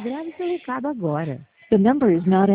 Grave seu recado agora. The number is not